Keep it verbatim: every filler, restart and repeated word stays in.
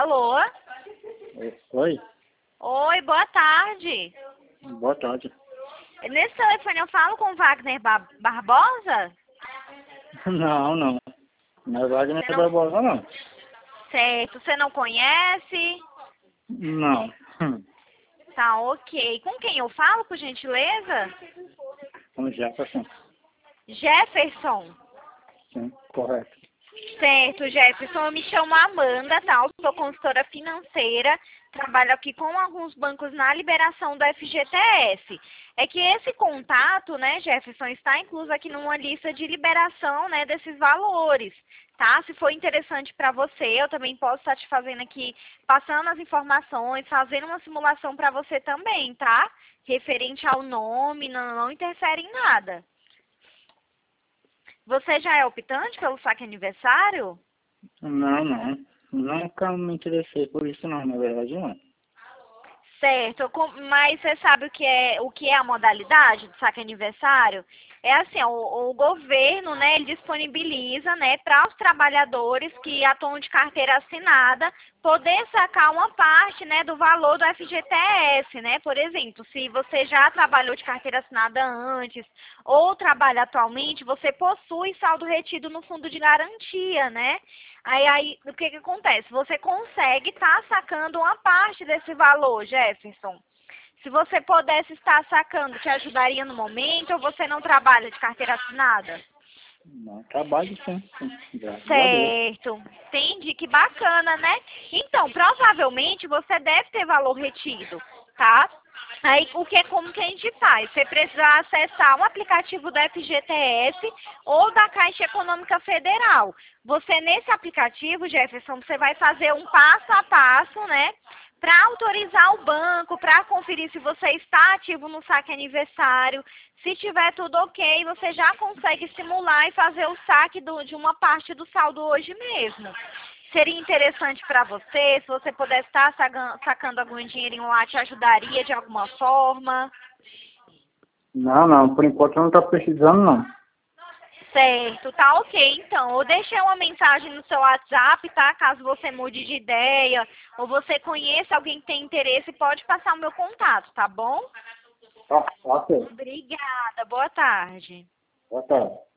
Alô? Oi, Oi, boa tarde. boa tarde. Nesse telefone eu falo com o Wagner Ba- Barbosa? Não, não. Não é Wagner Você não... Barbosa, não. Certo, você não conhece? Não. Hum, Tá, ok. Com quem eu falo, por gentileza? Com Jefferson. Jefferson. Sim, correto. Certo, Jefferson, eu me chamo Amanda, tá? Eu sou consultora financeira, trabalho aqui com alguns bancos na liberação do F G T S. É que esse contato, né, Jefferson, está incluso aqui numa lista de liberação, né, desses valores, tá? Se for interessante para você, eu também posso estar te fazendo aqui, passando as informações, fazendo uma simulação para você também, tá? Referente ao nome, não, não interfere em nada. Você já é optante pelo saque aniversário? Não, não. Nunca me interessei por isso, não. Na verdade, não. Certo, com- mas você sabe o que é, o que é a modalidade do saque aniversário? É assim, o, o governo, né, ele disponibiliza, né, para os trabalhadores que atuam de carteira assinada poder sacar uma parte, né, do valor do F G T S, né? Por exemplo, se você já trabalhou de carteira assinada antes ou trabalha atualmente, você possui saldo retido no fundo de garantia, né? Aí, aí, o que que acontece? Você consegue estar sacando uma parte desse valor, Jefferson. Se você pudesse estar sacando, te ajudaria no momento ou você não trabalha de carteira assinada? Não, trabalho sim, sim. Graças a Deus. Certo. Entendi, que bacana, né? Então, provavelmente você deve ter valor retido, tá? Aí, o que, como que a gente faz? Você precisa acessar um aplicativo do F G T S ou da Caixa Econômica Federal. Você, nesse aplicativo, Jefferson, você vai fazer um passo a passo, né? Para autorizar o banco, para conferir se você está ativo no saque aniversário. Se tiver tudo ok, você já consegue simular e fazer o saque do, de uma parte do saldo hoje mesmo. Seria interessante para você, se você pudesse estar sagan- sacando algum dinheirinho lá, te ajudaria de alguma forma? Não, não. Por enquanto eu não estou precisando, não. Certo, tá ok. Então, eu deixei uma mensagem no seu WhatsApp, tá? Caso você mude de ideia ou você conheça alguém que tem interesse, pode passar o meu contato, tá bom? Tá, ok. Obrigada, boa tarde. Boa tarde.